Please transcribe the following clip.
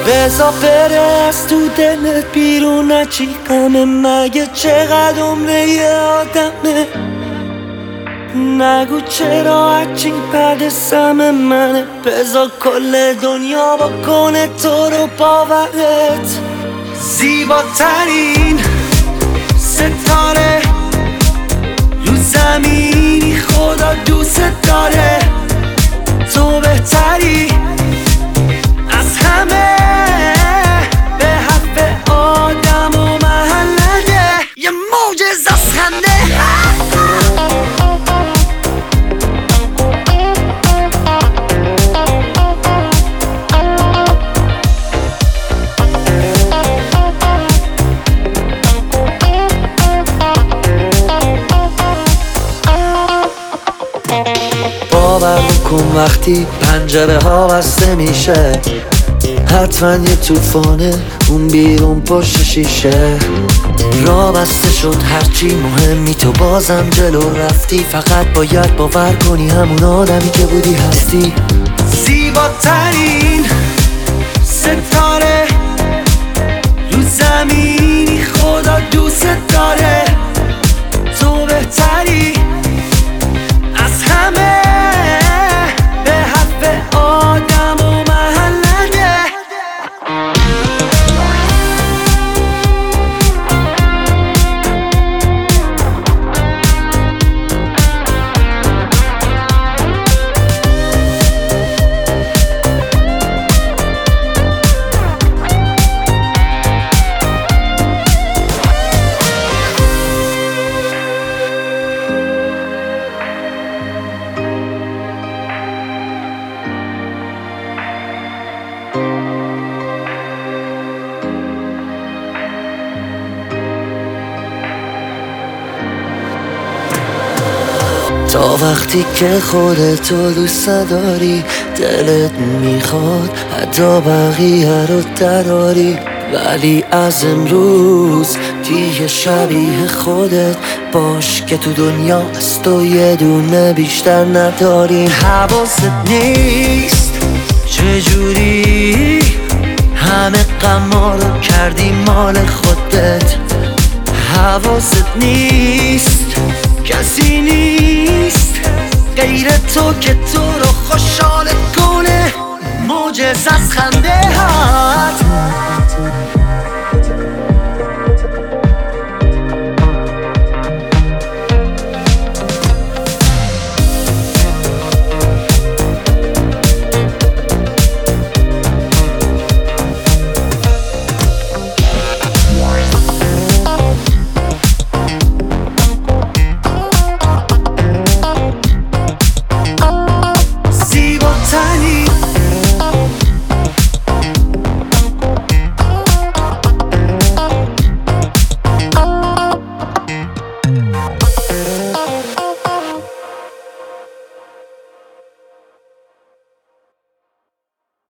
بزا بره از تو دلت بیرون، نچی غمه مگه چقدر عمره یه آدمه. نگو چرا هرچی بعد سم منه، بزا کل دنیا بکنه تو رو باورت. زیباترین ستاره رو زمینی خدا دوست داره، تو بهتری از همه، به حرف آدم و محله یه معجزه از خنده. باور کن وقتی پنجره ها بسته میشه، حتما یه طوفانه اون بیرون پشت شیشه. راه بسته شد هرچی مهمی تو بازم جلو رفتی، فقط باید باور کنی همون آدمی که بودی هستی. زیباترین ستاره رو زمینی خدا دوست داره، تو بهتری از همه، به حرف آدم و محله. تا وقتی که خودتو دوست داری، دلت میخواد حتی بقیه رو دراری، ولی از امروز دیگه شبیه خودت باش که تو دنیا از تو یه دونه بیشتر نداری. حواست نیست چجوری همه غما رو کردی مال خودت، حواست نیست کسی نیست غیر تو که تو رو خوشحال کنه. معجزه از خنده هات